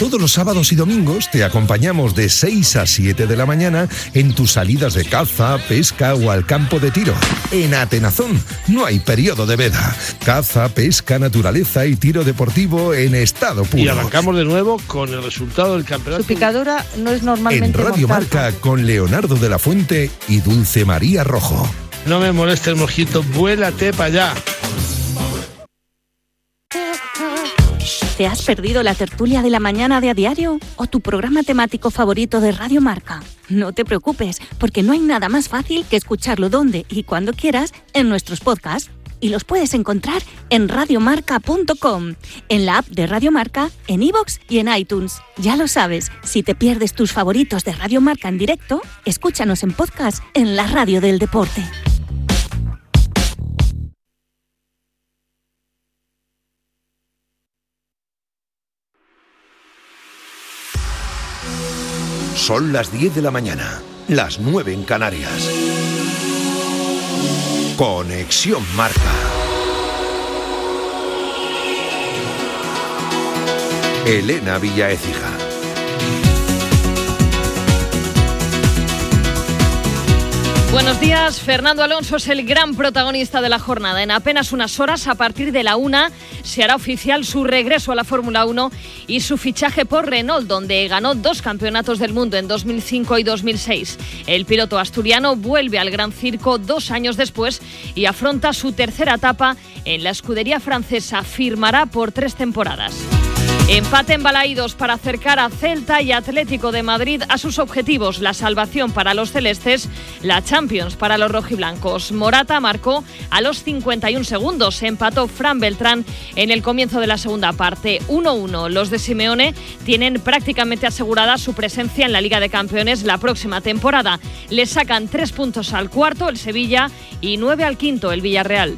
Todos los sábados y domingos te acompañamos de 6 a 7 de la mañana en tus salidas de caza, pesca o al campo de tiro. En Atenazón no hay periodo de veda. Caza, pesca, naturaleza y tiro deportivo en estado puro. Y arrancamos de nuevo con el resultado del campeonato. Su picadura no es normalmente En Radio mortal. Marca con Leonardo de la Fuente y Dulce María Rojo. No me moleste el mosquito, vuélate para allá. ¿Te has perdido la tertulia de la mañana de A Diario o tu programa temático favorito de Radio Marca? No te preocupes, porque no hay nada más fácil que escucharlo donde y cuando quieras en nuestros podcasts. Y los puedes encontrar en radiomarca.com, en la app de Radio Marca, en iVoox y en iTunes. Ya lo sabes, si te pierdes tus favoritos de Radio Marca en directo, escúchanos en podcast en la radio del deporte. Son las 10 de la mañana, las 9 en Canarias. Conexión Marca. Elena Villaécija. Buenos días. Fernando Alonso es el gran protagonista de la jornada. En apenas unas horas, a partir de la 1, se hará oficial su regreso a la Fórmula 1 y su fichaje por Renault, donde ganó 2 campeonatos del mundo en 2005 y 2006. El piloto asturiano vuelve al Gran Circo 2 años después y afronta su tercera etapa en la escudería francesa. Firmará por 3 temporadas. Empate en Balaídos para acercar a Celta y Atlético de Madrid a sus objetivos. La salvación para los celestes, la Champions para los rojiblancos. Morata marcó a los 51 segundos. Empató Fran Beltrán en el comienzo de la segunda parte. 1-1. Los de Simeone tienen prácticamente asegurada su presencia en la Liga de Campeones la próxima temporada. Le sacan 3 puntos al cuarto, el Sevilla, y 9 al quinto, el Villarreal.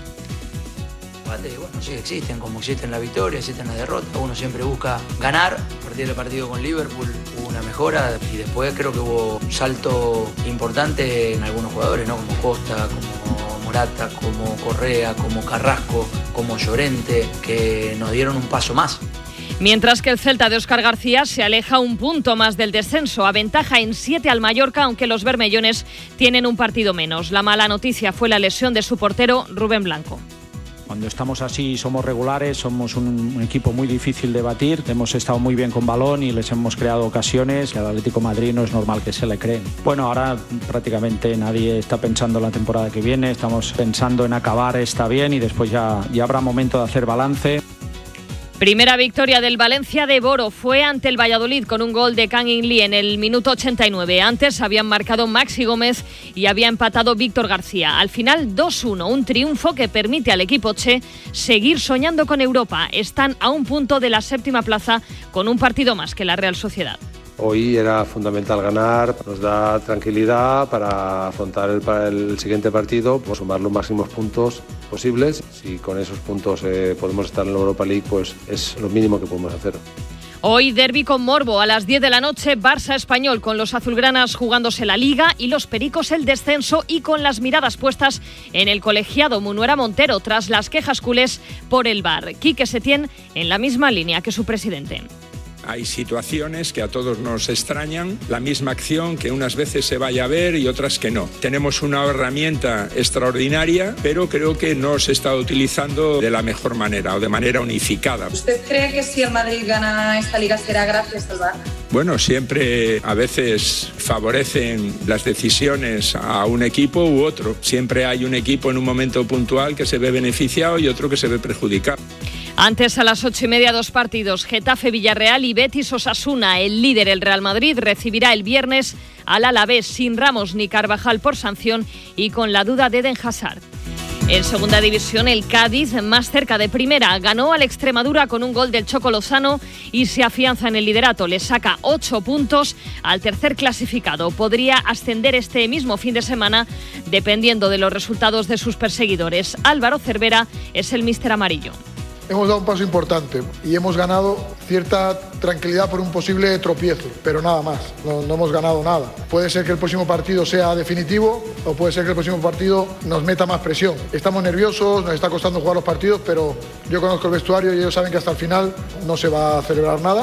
Bueno, sí existen, como existen la victoria, existen la derrota. Uno siempre busca ganar. A partir del partido con Liverpool hubo una mejora y después creo que hubo un salto importante en algunos jugadores, ¿no? Como Costa, como Morata, como Correa, como Carrasco, como Llorente, que nos dieron un paso más. Mientras que el Celta de Óscar García se aleja un punto más del descenso, aventaja en 7 al Mallorca, aunque los bermellones tienen un partido menos. La mala noticia fue la lesión de su portero Rubén Blanco. Cuando estamos así somos regulares, somos un equipo muy difícil de batir, hemos estado muy bien con balón y les hemos creado ocasiones que al Atlético de Madrid no es normal que se le creen. Bueno, ahora prácticamente nadie está pensando en la temporada que viene, estamos pensando en acabar esta bien y después ya habrá momento de hacer balance. Primera victoria del Valencia de Boro fue ante el Valladolid con un gol de Kang In Lee en el minuto 89. Antes habían marcado Maxi Gómez y había empatado Víctor García. Al final 2-1, un triunfo que permite al equipo Che seguir soñando con Europa. Están a un punto de la 7ª plaza con un partido más que la Real Sociedad. Hoy era fundamental ganar, nos da tranquilidad para afrontar el siguiente partido, pues sumar los máximos puntos posibles. Si con esos puntos podemos estar en la Europa League, pues es lo mínimo que podemos hacer. Hoy derbi con morbo a las 10 de la noche, Barça Español, con los azulgranas jugándose la Liga y los pericos el descenso y con las miradas puestas en el colegiado Munuera Montero tras las quejas culés por el VAR. Quique Setién en la misma línea que su presidente. Hay situaciones que a todos nos extrañan, la misma acción que unas veces se vaya a ver y otras que no. Tenemos una herramienta extraordinaria, pero creo que no se está utilizando de la mejor manera o de manera unificada. ¿Usted cree que si el Madrid gana esta liga será gracias al VAR? Bueno, siempre a veces favorecen las decisiones a un equipo u otro. Siempre hay un equipo en un momento puntual que se ve beneficiado y otro que se ve perjudicado. Antes, a las 8:30, 2 partidos. Getafe-Villarreal y Betis-Osasuna. El líder, el Real Madrid, recibirá el viernes al Alavés sin Ramos ni Carvajal por sanción y con la duda de Eden Hazard. En segunda división, el Cádiz, más cerca de primera, ganó al Extremadura con un gol del Choco Lozano y se afianza en el liderato. Le saca 8 puntos al tercer clasificado. Podría ascender este mismo fin de semana dependiendo de los resultados de sus perseguidores. Álvaro Cervera es el míster amarillo. Hemos dado un paso importante y hemos ganado cierta tranquilidad por un posible tropiezo, pero nada más, no hemos ganado nada. Puede ser que el próximo partido sea definitivo o puede ser que el próximo partido nos meta más presión. Estamos nerviosos, nos está costando jugar los partidos, pero yo conozco el vestuario y ellos saben que hasta el final no se va a celebrar nada.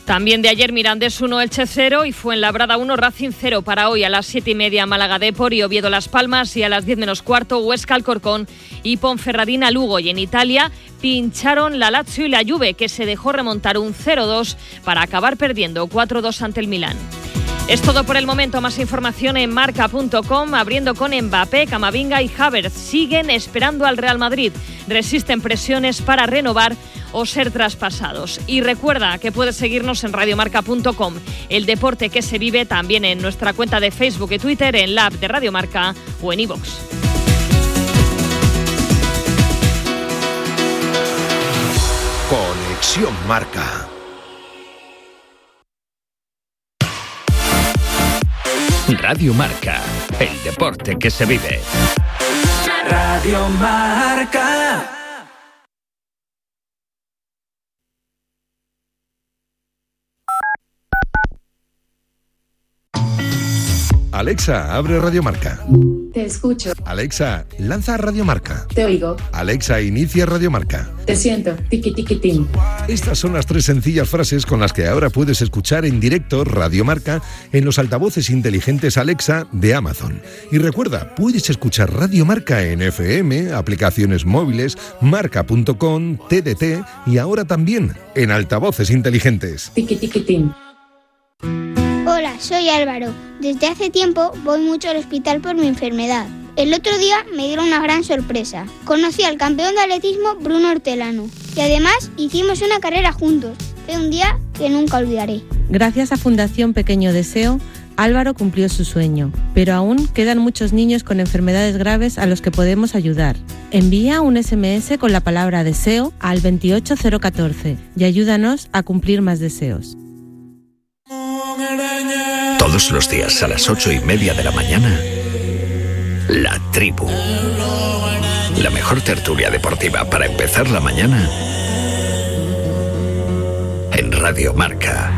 También de ayer Mirandés 1, Elche 0 y Fuenlabrada 1, Racing 0. Para hoy a las 7:30 Málaga Depor y Oviedo Las Palmas, y a las 10 menos cuarto Huesca Alcorcón y Ponferradina Lugo. Y en Italia pincharon la Lazio y la Juve, que se dejó remontar un 0-2 para acabar perdiendo 4-2 ante el Milán. Es todo por el momento. Más información en marca.com. Abriendo con Mbappé, Camavinga y Havertz. Siguen esperando al Real Madrid. Resisten presiones para renovar o ser traspasados. Y recuerda que puedes seguirnos en radiomarca.com. El deporte que se vive también en nuestra cuenta de Facebook y Twitter, en la app de Radio Marca o en iVoox. Conexión Marca. Radio Marca, el deporte que se vive. Radio Marca. Alexa, abre Radio Marca. Te escucho. Alexa, lanza Radio Marca. Te oigo. Alexa, inicia Radio Marca. Te siento. Tiki tiki tim. Estas son las 3 sencillas frases con las que ahora puedes escuchar en directo Radio Marca en los altavoces inteligentes Alexa de Amazon. Y recuerda, puedes escuchar Radio Marca en FM, aplicaciones móviles, marca.com, TDT y ahora también en altavoces inteligentes. Tiki tiki tim. Hola, soy Álvaro. Desde hace tiempo voy mucho al hospital por mi enfermedad. El otro día me dieron una gran sorpresa. Conocí al campeón de atletismo Bruno Hortelano y además hicimos una carrera juntos. Fue un día que nunca olvidaré. Gracias a Fundación Pequeño Deseo, Álvaro cumplió su sueño, pero aún quedan muchos niños con enfermedades graves a los que podemos ayudar. Envía un SMS con la palabra deseo al 28014 y ayúdanos a cumplir más deseos. Todos los días a las 8:30 de la mañana, La Tribu. La mejor tertulia deportiva para empezar la mañana en Radio Marca.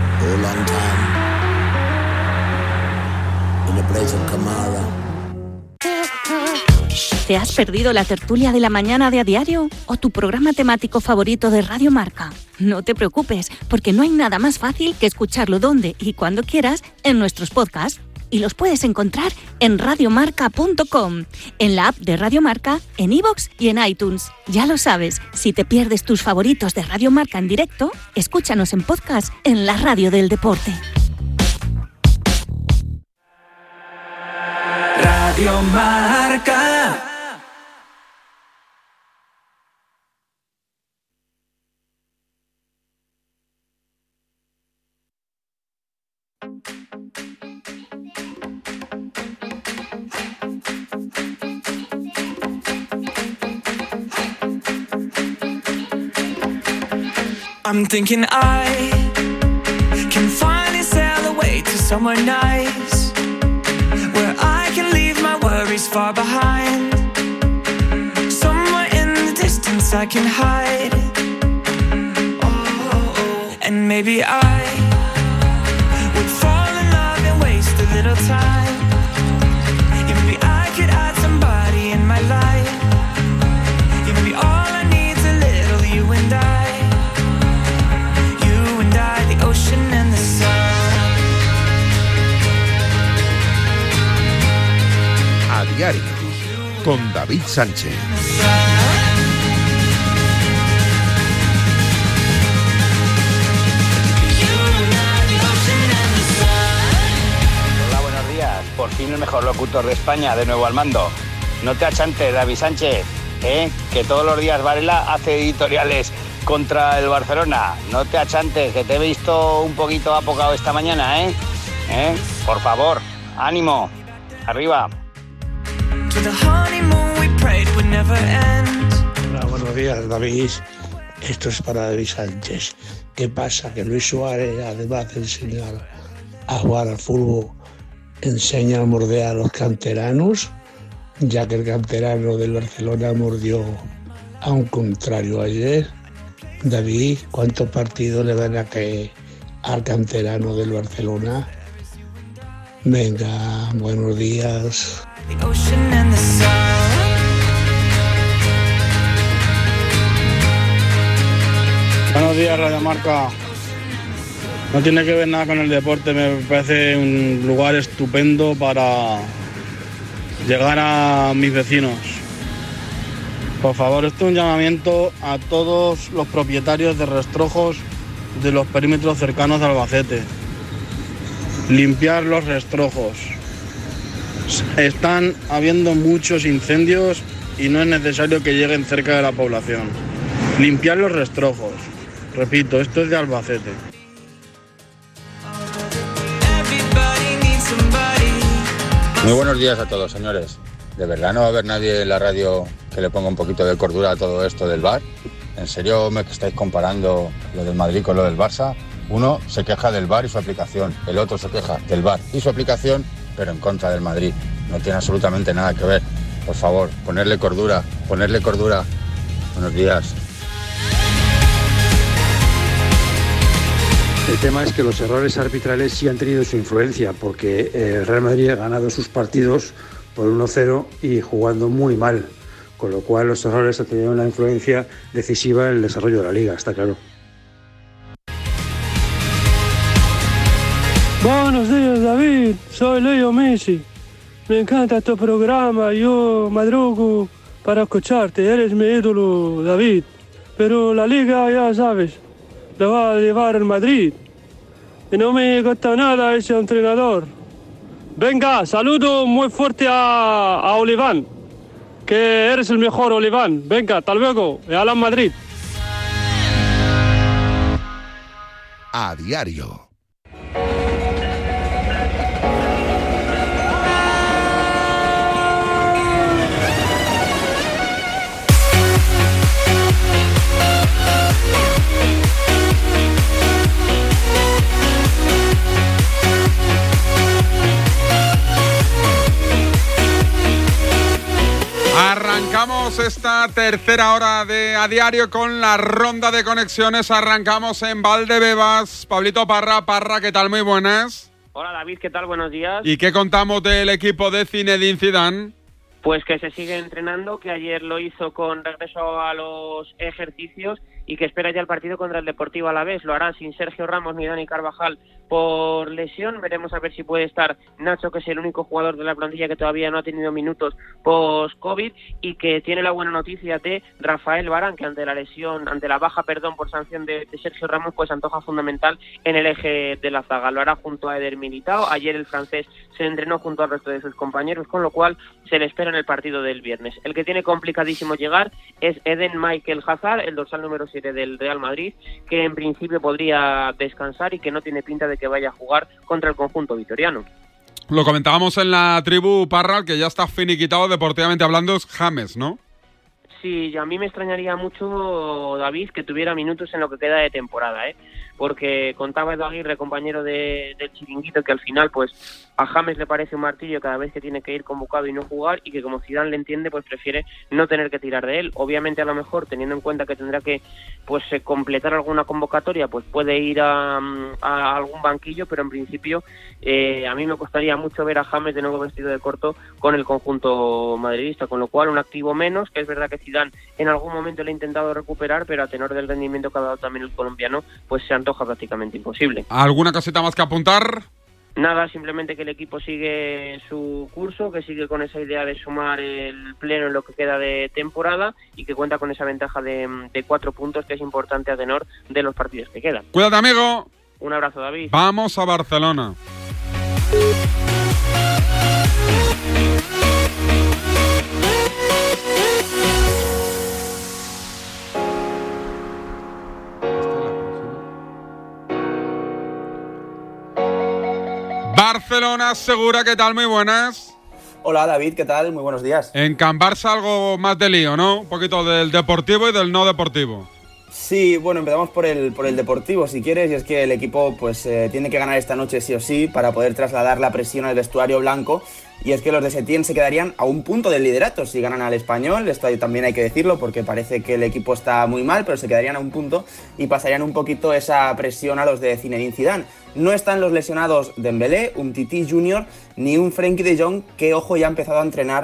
¿Te has perdido la tertulia de la mañana de A Diario o tu programa temático favorito de Radio Marca? No te preocupes, porque no hay nada más fácil que escucharlo donde y cuando quieras en nuestros podcasts. Y los puedes encontrar en radiomarca.com, en la app de Radio Marca, en iVoox y en iTunes. Ya lo sabes, si te pierdes tus favoritos de Radio Marca en directo, escúchanos en podcast en la radio del deporte. Radio Marca. I'm thinking I can finally sail away to somewhere nice, where I can leave my worries far behind. Somewhere in the distance I can hide. And maybe I would fall in love and waste a little time. Maybe I could add somebody in my life. Maybe all I need's a little you and I. You and I, the ocean and the sun. A Diario, con David Sánchez. Hola, buenos días. Por fin el mejor locutor de España, de nuevo al mando. No te achantes, David Sánchez, que todos los días Varela hace editoriales contra el Barcelona. No te achantes, que te he visto un poquito apocado esta mañana, Por favor, ánimo, arriba. Hola, buenos días, David. Esto es para David Sánchez. ¿Qué pasa? Que Luis Suárez, además de enseñar a jugar al fútbol, enseña a morder a los canteranos, ya que el canterano del Barcelona mordió a un contrario ayer. David, ¿cuántos partidos le van a caer al canterano del Barcelona? Venga, buenos días. Buenos días, Radio Marca. No tiene que ver nada con el deporte, me parece un lugar estupendo para llegar a mis vecinos. Por favor, esto es un llamamiento a todos los propietarios de rastrojos de los perímetros cercanos de Albacete. Limpiar los rastrojos. Están habiendo muchos incendios y no es necesario que lleguen cerca de la población. Limpiar los rastrojos. Repito, esto es de Albacete. Muy buenos días a todos, señores. ¿De verdad no va a haber nadie en la radio que le ponga un poquito de cordura a todo esto del VAR? ¿En serio me estáis comparando lo del Madrid con lo del Barça? Uno se queja del VAR y su aplicación, el otro se queja del VAR y su aplicación, pero en contra del Madrid. No tiene absolutamente nada que ver. Por favor, ponerle cordura, ponerle cordura. Buenos días. El tema es que los errores arbitrales sí han tenido su influencia, porque el Real Madrid ha ganado sus partidos por 1-0 y jugando muy mal, con lo cual los errores han tenido una influencia decisiva en el desarrollo de la liga, está claro. Buenos días, David, soy Leo Messi. Me encanta tu programa, yo madrugo para escucharte, eres mi ídolo, David. Pero la liga, ya sabes, la va a llevar el Madrid. Y no me gusta nada ese entrenador. Venga, saludo muy fuerte a Oliván, que eres el mejor, Oliván. Venga, hasta luego, y a Madrid. A diario. Arrancamos esta tercera hora de A Diario con la ronda de conexiones. Arrancamos en Valdebebas. Pablito Parra. Parra, ¿qué tal? Muy buenas. Hola David, ¿qué tal? Buenos días. ¿Y qué contamos del equipo de Zinedine Zidane? Pues que se sigue entrenando, que ayer lo hizo con regreso a los ejercicios y que espera ya el partido contra el Deportivo Alavés. Lo hará sin Sergio Ramos ni Dani Carvajal por lesión. Veremos a ver si puede estar Nacho, que es el único jugador de la plantilla que todavía no ha tenido minutos post-COVID, y que tiene la buena noticia de Rafael Varane, que ante la baja por sanción de Sergio Ramos, pues antoja fundamental en el eje de la zaga. Lo hará junto a Eder Militao. Ayer el francés se entrenó junto al resto de sus compañeros, con lo cual se le espera en el partido del viernes. El que tiene complicadísimo llegar es Eden Michael Hazard, el dorsal número 7 del Real Madrid, que en principio podría descansar y que no tiene pinta de que vaya a jugar contra el conjunto vitoriano. Lo comentábamos en la tribu, Parra, que ya está finiquitado deportivamente hablando, es James, ¿no? Sí, a mí me extrañaría mucho, David, que tuviera minutos en lo que queda de temporada, porque contaba Edu Aguirre, compañero del Chiringuito, que al final pues a James le parece un martillo cada vez que tiene que ir convocado y no jugar, y que como Zidane le entiende, pues prefiere no tener que tirar de él. Obviamente, a lo mejor, teniendo en cuenta que tendrá que pues completar alguna convocatoria, pues puede ir a algún banquillo, pero en principio a mí me costaría mucho ver a James de nuevo vestido de corto con el conjunto madridista, con lo cual un activo menos, que es verdad que Zidane en algún momento le ha intentado recuperar, pero a tenor del rendimiento que ha dado también el colombiano, pues se antoja prácticamente imposible. ¿Alguna cosita más que apuntar? Nada, simplemente que el equipo sigue su curso, que sigue con esa idea de sumar el pleno en lo que queda de temporada y que cuenta con esa ventaja de 4 puntos, que es importante a tenor de los partidos que quedan. Cuídate, amigo. Un abrazo, David. Vamos a Barcelona. Barcelona Segura, ¿qué tal? Muy buenas. Hola David, ¿qué tal? Muy buenos días. En Can Barça algo más de lío, ¿no? Un poquito del deportivo y del no deportivo. Sí, bueno, empezamos por el deportivo, si quieres, y es que el equipo pues tiene que ganar esta noche sí o sí para poder trasladar la presión al vestuario blanco, y es que los de Setién se quedarían a un punto del liderato si ganan al Español. Esto también hay que decirlo porque parece que el equipo está muy mal, pero se quedarían a un punto y pasarían un poquito esa presión a los de Zinedine Zidane. No están los lesionados Dembélé, Umtiti Jr. ni un Frenkie de Jong, que ojo ya ha empezado a entrenar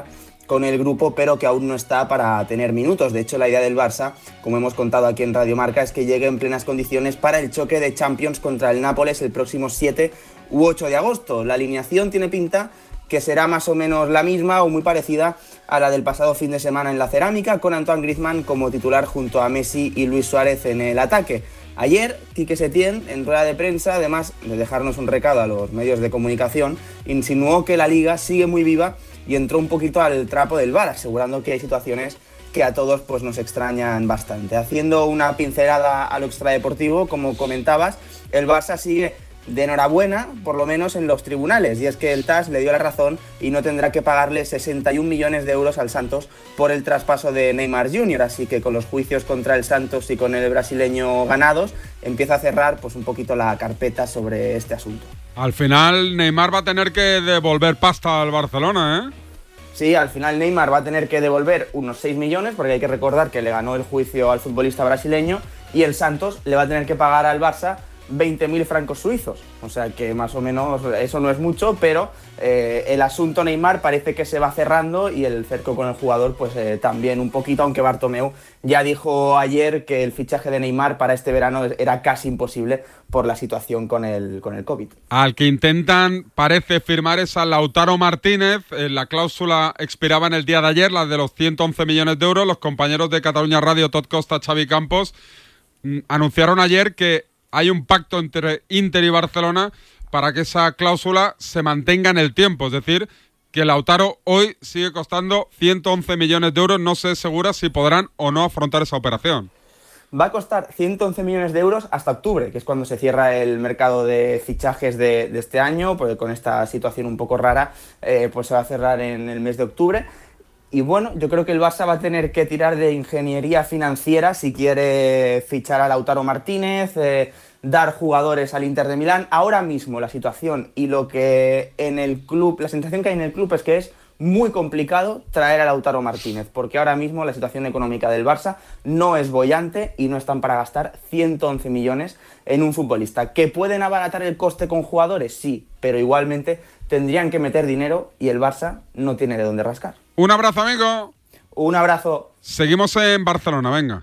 con el grupo, pero que aún no está para tener minutos. De hecho, la idea del Barça, como hemos contado aquí en Radio Marca, es que llegue en plenas condiciones para el choque de Champions contra el Nápoles el próximo 7 u 8 de agosto. La alineación tiene pinta que será más o menos la misma o muy parecida a la del pasado fin de semana en la Cerámica, con Antoine Griezmann como titular junto a Messi y Luis Suárez en el ataque. Ayer, Quique Setién, en rueda de prensa, además de dejarnos un recado a los medios de comunicación, insinuó que la Liga sigue muy viva y entró un poquito al trapo del VAR, asegurando que hay situaciones que a todos pues, nos extrañan bastante. Haciendo una pincelada a lo extradeportivo, como comentabas, el Barça sigue de enhorabuena, por lo menos en los tribunales, y es que el TAS le dio la razón y no tendrá que pagarle 61 millones de euros al Santos por el traspaso de Neymar Jr., así que con los juicios contra el Santos y con el brasileño ganados, empieza a cerrar pues un poquito la carpeta sobre este asunto. Al final Neymar va a tener que devolver pasta al Barcelona, ¿eh? Sí, al final Neymar va a tener que devolver unos 6 millones, porque hay que recordar que le ganó el juicio al futbolista brasileño, y el Santos le va a tener que pagar al Barça 20.000 francos suizos, o sea que más o menos eso no es mucho, pero el asunto Neymar parece que se va cerrando y el cerco con el jugador pues también un poquito, aunque Bartomeu ya dijo ayer que el fichaje de Neymar para este verano era casi imposible por la situación con el COVID. Al que intentan, parece, firmar es a Lautaro Martínez. La cláusula expiraba en el día de ayer, la de los 111 millones de euros. Los compañeros de Cataluña Radio, Todd Costa, Xavi Campos, anunciaron ayer que hay un pacto entre Inter y Barcelona para que esa cláusula se mantenga en el tiempo. Es decir, que Lautaro hoy sigue costando 111 millones de euros. No se segura si podrán o no afrontar esa operación. Va a costar 111 millones de euros hasta octubre, que es cuando se cierra el mercado de fichajes de este año, porque con esta situación un poco rara, pues se va a cerrar en el mes de octubre. Y bueno, yo creo que el Barça va a tener que tirar de ingeniería financiera si quiere fichar a Lautaro Martínez, dar jugadores al Inter de Milán. Ahora mismo la situación y lo que en el club, la sensación que hay en el club es que es muy complicado traer a Lautaro Martínez, porque ahora mismo la situación económica del Barça no es boyante y no están para gastar 111 millones en un futbolista. ¿Que pueden abaratar el coste con jugadores? Sí, pero igualmente tendrían que meter dinero y el Barça no tiene de dónde rascar. Un abrazo, amigo. Un abrazo. Seguimos en Barcelona, venga.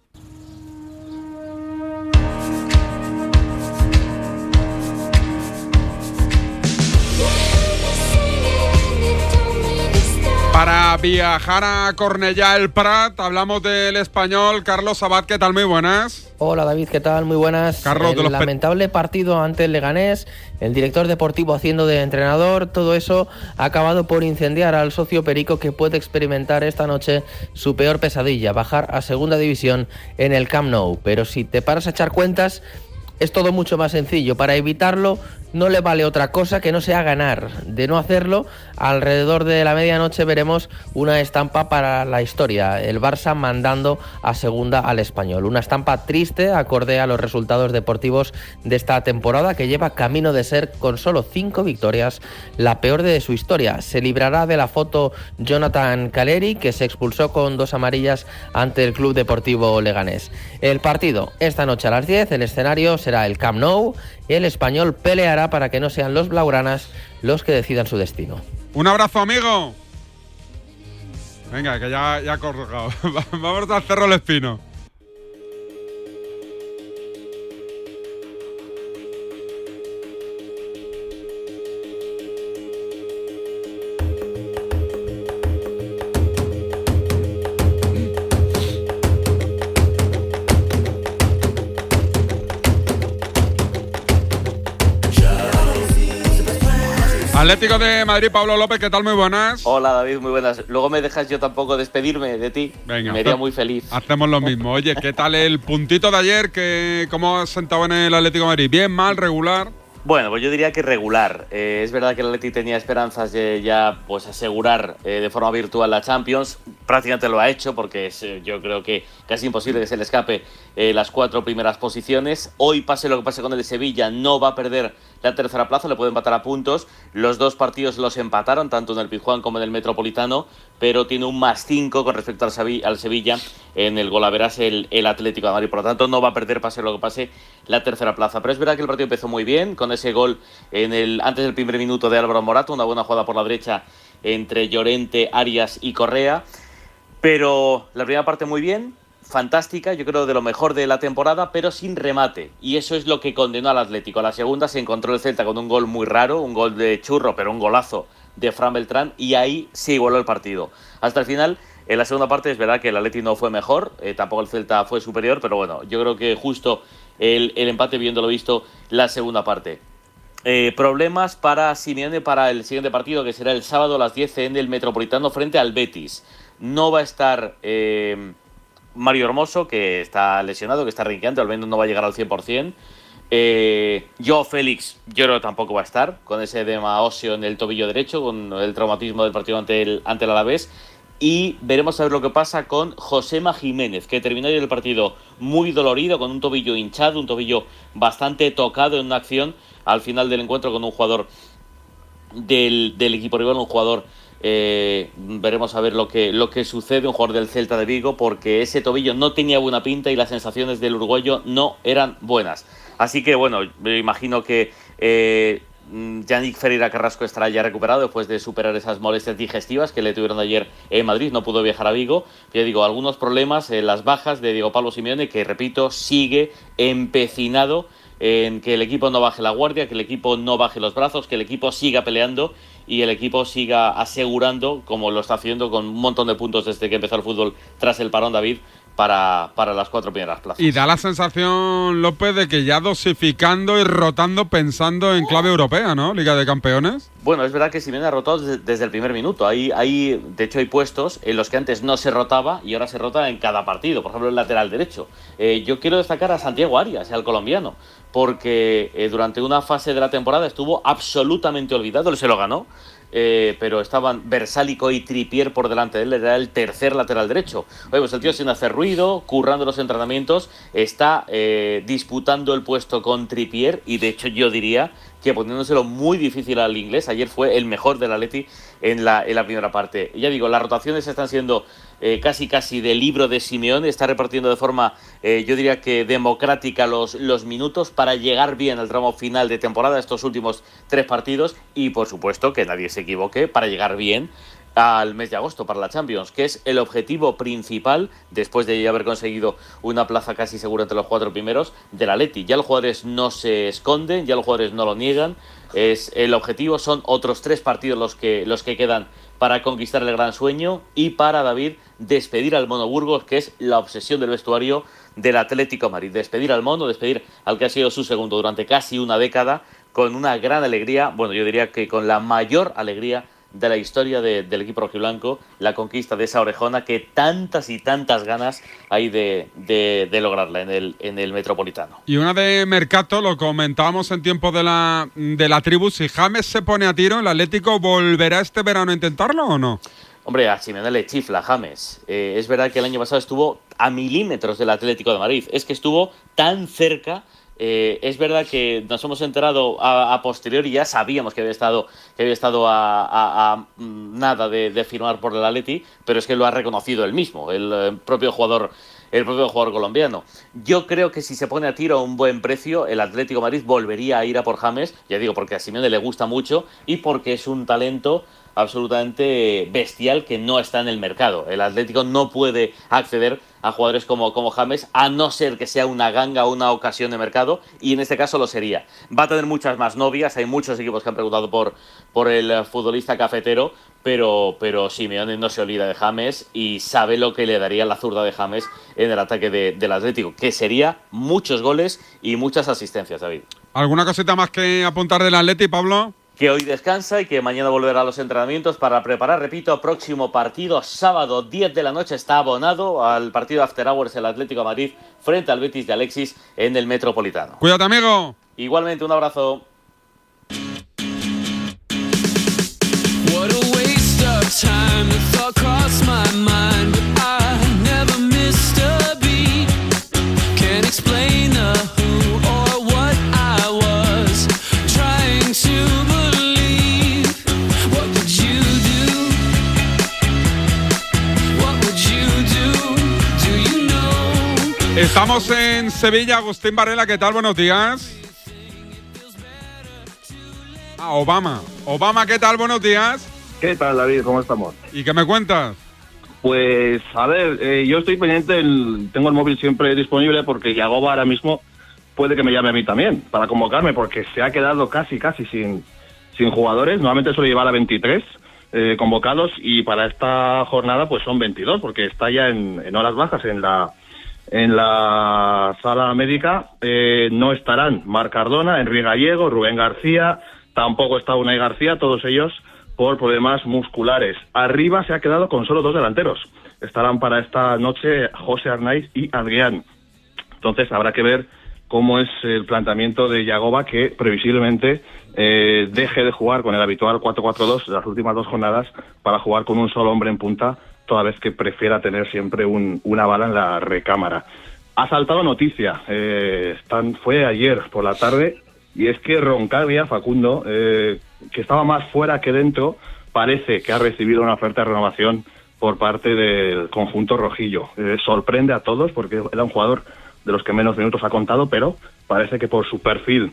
Para viajar a Cornellà el Prat, hablamos del español Carlos Sabat. ¿Qué tal? Muy buenas. Hola David, ¿qué tal? Muy buenas. Carlos, el lamentable partido ante el Leganés, el director deportivo haciendo de entrenador, todo eso ha acabado por incendiar al socio Perico, que puede experimentar esta noche su peor pesadilla, bajar a segunda división en el Camp Nou. Pero si te paras a echar cuentas, es todo mucho más sencillo. Para evitarlo no le vale otra cosa que no sea ganar. De no hacerlo, alrededor de la medianoche veremos una estampa para la historia. El Barça mandando a segunda al Español. Una estampa triste, acorde a los resultados deportivos de esta temporada, que lleva camino de ser, con solo 5 victorias, la peor de su historia. Se librará de la foto Jonathan Caleri, que se expulsó con 2 amarillas ante el Club Deportivo Leganés. El partido esta noche a las 10, el escenario será el Camp Nou y el Español peleará para que no sean los blaugranas los que decidan su destino. Un abrazo, amigo. Venga, que ya he colgado. Vamos al Cerro El Espino. Atlético de Madrid, Pablo López, ¿qué tal? Muy buenas. Hola David, muy buenas. Luego me dejas yo tampoco despedirme de ti. Venga, me haría muy feliz. Hacemos lo mismo. Oye, ¿qué tal el puntito de ayer? ¿Cómo has sentado en el Atlético de Madrid? ¿Bien, mal, regular? Bueno, pues yo diría que regular. Es verdad que el Atleti tenía esperanzas de ya pues asegurar de forma virtual la Champions. Prácticamente lo ha hecho, porque yo creo que casi imposible que se le escape las 4 primeras posiciones. Hoy, pase lo que pase con el Sevilla, no va a perder la tercera plaza, le puede empatar a puntos. Los 2 partidos los empataron, tanto en el Pizjuán como en el Metropolitano, pero tiene un +5 con respecto al Sevilla en el golaveras el Atlético de Madrid. Por lo tanto, no va a perder, pase lo que pase, la tercera plaza. Pero es verdad que el partido empezó muy bien, con ese gol antes del primer minuto de Álvaro Morata, una buena jugada por la derecha entre Llorente, Arias y Correa. Pero la primera parte muy bien, fantástica, yo creo de lo mejor de la temporada, pero sin remate. Y eso es lo que condenó al Atlético. A la segunda se encontró el Celta con un gol muy raro, un gol de churro, pero un golazo de Fran Beltrán, y ahí se igualó el partido. Hasta el final, en la segunda parte es verdad que el Atlético no fue mejor, tampoco el Celta fue superior, pero bueno, yo creo que justo el empate, viéndolo visto, la segunda parte. Problemas para Simeone para el siguiente partido, que será el sábado a las 10 en el Metropolitano frente al Betis. No va a estar Mario Hermoso, que está lesionado, que está rinqueante, al menos no va a llegar al 100%. Joao Félix, yo creo que tampoco va a estar, con ese edema óseo en el tobillo derecho, con el traumatismo del partido ante el Alavés. Y veremos a ver lo que pasa con Josema Jiménez, que terminó el partido muy dolorido, con un tobillo hinchado, un tobillo bastante tocado en una acción al final del encuentro con un jugador del equipo rival, un jugador, veremos a ver lo que sucede, un jugador del Celta de Vigo, porque ese tobillo no tenía buena pinta y las sensaciones del uruguayo no eran buenas. Así que bueno, me imagino que Yannick Ferreira Carrasco estará ya recuperado después de superar esas molestias digestivas que le tuvieron ayer en Madrid, no pudo viajar a Vigo. Ya digo, algunos problemas en las bajas de Diego Pablo Simeone, que repito, sigue empecinado en que el equipo no baje la guardia, que el equipo no baje los brazos, que el equipo siga peleando y el equipo siga asegurando, como lo está haciendo con un montón de puntos desde que empezó el fútbol tras el parón, David, para las 4 primeras plazas. Y da la sensación, López, de que ya dosificando y rotando pensando en clave europea, ¿no? Liga de Campeones. Bueno, es verdad que Simeone ha rotado desde el primer minuto. De hecho, hay puestos en los que antes no se rotaba y ahora se rota en cada partido. Por ejemplo, el lateral derecho. Yo quiero destacar a Santiago Arias, al colombiano, porque durante una fase de la temporada estuvo absolutamente olvidado. Él se lo ganó, pero estaban Versálico y Trippier por delante de él. Era el tercer lateral derecho. Oye, pues el tío, sin hacer ruido, currando los entrenamientos, está disputando el puesto con Trippier, y de hecho yo diría que poniéndoselo muy difícil al inglés. Ayer fue el mejor del Atleti en la primera parte. Ya digo, las rotaciones están siendo casi de libro de Simeone. Está repartiendo de forma, yo diría que democrática, los minutos para llegar bien al tramo final de temporada, estos últimos 3 partidos, y por supuesto que nadie se equivoque, para llegar bien al mes de agosto para la Champions, que es el objetivo principal después de haber conseguido una plaza casi segura entre los 4 primeros del Atleti. Ya los jugadores no se esconden, ya los jugadores no lo niegan. El objetivo son otros 3 partidos los que quedan para conquistar el gran sueño y para, David, despedir al Mono Burgos, que es la obsesión del vestuario del Atlético de Madrid. Despedir al Mono, despedir al que ha sido su segundo durante casi una década, con una gran alegría, bueno, yo diría que con la mayor alegría de la historia del equipo rojiblanco, la conquista de esa orejona que tantas y tantas ganas hay de lograrla en el Metropolitano. Y una de Mercato, lo comentábamos en tiempo de la tribu, si James se pone a tiro, ¿el Atlético volverá este verano a intentarlo o no? Hombre, a Simeone le chifla James. Es verdad que el año pasado estuvo a milímetros del Atlético de Madrid. Es que estuvo tan cerca. Es verdad que nos hemos enterado a posteriori, ya sabíamos que había estado a nada de firmar por el Atleti, pero es que lo ha reconocido él mismo, el propio jugador colombiano. Yo creo que si se pone a tiro a un buen precio, el Atlético de Madrid volvería a ir a por James, ya digo, porque a Simeone le gusta mucho y porque es un talento absolutamente bestial que no está en el mercado. El Atlético no puede acceder a jugadores como James, a no ser que sea una ganga o una ocasión de mercado, y en este caso lo sería. Va a tener muchas más novias, hay muchos equipos que han preguntado por el futbolista cafetero, pero Simeone no se olvida de James y sabe lo que le daría la zurda de James en el ataque del Atlético, que sería muchos goles y muchas asistencias, David. ¿Alguna cosita más que apuntar del Atleti, Pablo? Que hoy descansa y que mañana volverá a los entrenamientos para preparar, repito, próximo partido, sábado 10 de la noche, está abonado al partido After Hours el Atlético de Madrid frente al Betis de Alexis en el Metropolitano. Cuídate, amigo. Igualmente, un abrazo. What a waste of time, the thought crossed my mind, but I never missed a beat. Can't explain the who or what I was trying to believe. What would you do? What would you do? Do you know? Estamos en Sevilla. Agustín Varela, ¿qué tal? Buenos días. Obama, ¿qué tal? Buenos días. ¿Qué tal, David? ¿Cómo estamos? ¿Y qué me cuentas? Pues, a ver, yo estoy pendiente, tengo el móvil siempre disponible porque Yagoba ahora mismo puede que me llame a mí también para convocarme porque se ha quedado casi sin jugadores. Normalmente suele llevar a 23 convocados y para esta jornada pues son 22 porque está ya en horas bajas en la sala médica. No estarán Marc Cardona, Enrique Gallego, Rubén García, tampoco está Unai García, todos ellos por problemas musculares. Arriba se ha quedado con solo 2 delanteros. Estarán para esta noche José Arnaiz y Adrián. Entonces habrá que ver cómo es el planteamiento de Yagoba, que previsiblemente deje de jugar con el habitual 4-4-2 de las últimas 2 jornadas para jugar con un solo hombre en punta, toda vez que prefiera tener siempre una bala en la recámara. Ha saltado noticia, fue ayer por la tarde, y es que Roncaglia, Facundo, que estaba más fuera que dentro, parece que ha recibido una oferta de renovación por parte del conjunto rojillo. Sorprende a todos porque era un jugador de los que menos minutos ha contado, pero parece que por su perfil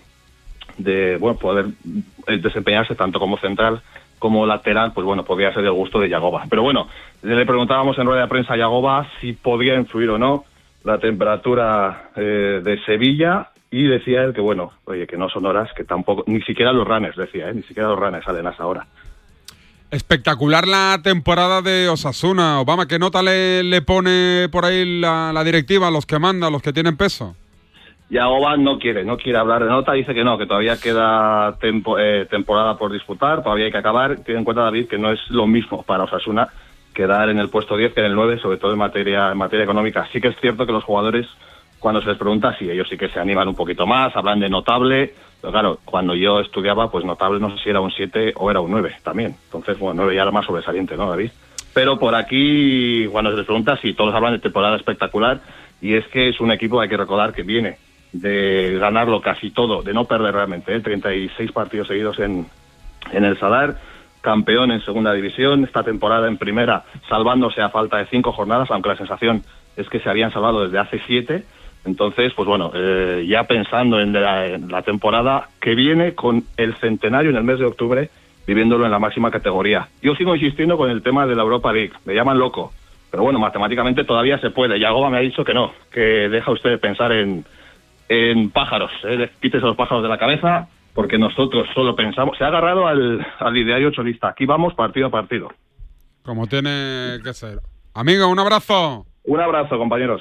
de poder desempeñarse tanto como central como lateral, pues bueno, podría ser del gusto de Yagoba. Pero bueno, le preguntábamos en rueda de prensa a Yagoba si podía influir o no la temperatura de Sevilla, y decía él que bueno, oye, que no son horas, que tampoco, ni siquiera los runners, decía, ni siquiera los runners salen a esa hora. Espectacular la temporada de Osasuna. Obama, ¿qué nota le pone por ahí la directiva, los que mandan, los que tienen peso? Yagoba no quiere hablar de nota, dice que no, que todavía queda temporada por disputar, todavía hay que acabar. Tiene en cuenta, David, que no es lo mismo para Osasuna quedar en el puesto 10 que en el 9, sobre todo en materia económica. Sí que es cierto que los jugadores, cuando se les pregunta, sí, ellos sí que se animan un poquito más, hablan de notable, pero claro, cuando yo estudiaba, pues notable no sé si era un 7 o era un 9 también. Entonces, bueno, 9 ya era más sobresaliente, ¿no, David? Pero por aquí, cuando se les pregunta, sí, todos hablan de temporada espectacular, y es que es un equipo, hay que recordar, que viene de ganarlo casi todo, de no perder realmente, 36 partidos seguidos en el Sadar, campeón en segunda división, esta temporada en primera, salvándose a falta de 5 jornadas, aunque la sensación es que se habían salvado desde hace 7. Entonces, pues bueno, ya pensando en la temporada que viene, con el centenario en el mes de octubre, viviéndolo en la máxima categoría. Yo sigo insistiendo con el tema de la Europa League, me llaman loco, pero bueno, matemáticamente todavía se puede. Yagoba me ha dicho que no, que deja usted de pensar en pájaros, quítese los pájaros de la cabeza, porque nosotros solo pensamos, se ha agarrado al ideario cholista, aquí vamos partido a partido. Como tiene que ser. Amigo, un abrazo. Un abrazo, compañeros.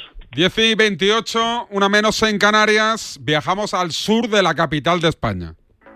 10:28, una menos en Canarias, viajamos al sur de la capital de España.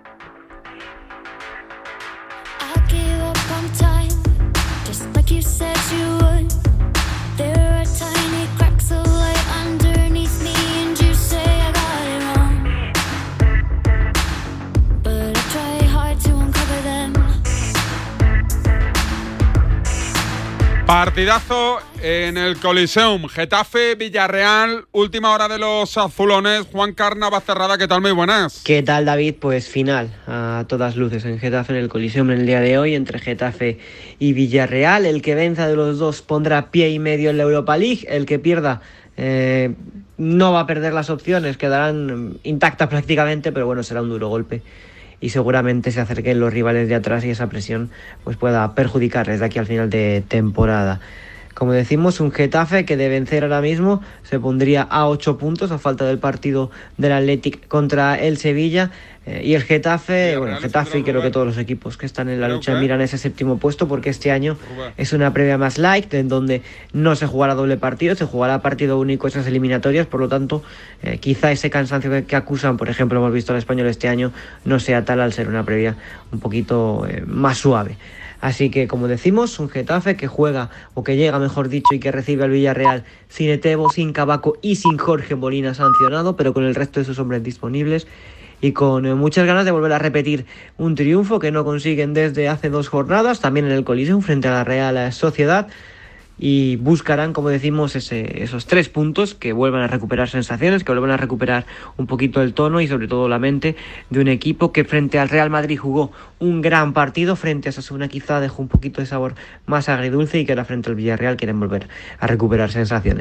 Partidazo en el Coliseum, Getafe-Villarreal, última hora de los azulones. Juan Carnavacerrada, ¿qué tal? Muy buenas. ¿Qué tal, David? Pues final a todas luces en Getafe, en el Coliseum, en el día de hoy, entre Getafe y Villarreal. El que venza de los dos pondrá pie y medio en la Europa League. El que pierda no va a perder las opciones, quedarán intactas prácticamente, pero bueno, será un duro golpe. Y seguramente se acerquen los rivales de atrás y esa presión pues pueda perjudicarles de aquí al final de temporada. Como decimos, un Getafe que de vencer ahora mismo se pondría a 8 puntos a falta del partido del Athletic contra el Sevilla. Y el Getafe, bueno, el Getafe y creo que todos los equipos que están en la lucha miran ese 7º puesto, porque este año es una previa más light, en donde no se jugará doble partido, se jugará partido único esas eliminatorias, por lo tanto quizá ese cansancio que acusan, por ejemplo, hemos visto al Español este año, no sea tal al ser una previa un poquito más suave. Así que, como decimos, un Getafe que juega, o que llega, mejor dicho, y que recibe al Villarreal sin Etebo, sin Cabaco y sin Jorge Molina sancionado, pero con el resto de sus hombres disponibles y con muchas ganas de volver a repetir un triunfo que no consiguen desde hace 2 jornadas, también en el Coliseum frente a la Real Sociedad, y buscarán, como decimos, esos 3 puntos, que vuelvan a recuperar sensaciones, que vuelvan a recuperar un poquito el tono y sobre todo la mente de un equipo que frente al Real Madrid jugó un gran partido, frente a Osasuna quizá dejó un poquito de sabor más agridulce, y que ahora frente al Villarreal quieren volver a recuperar sensaciones.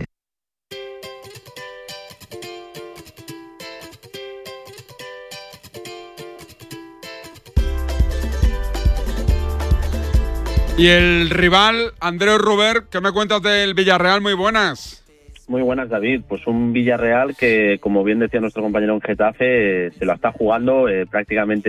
Y el rival, Andreu Rubert, ¿qué me cuentas del Villarreal? Muy buenas. Muy buenas, David. Pues un Villarreal que, como bien decía nuestro compañero en Getafe, se lo está jugando prácticamente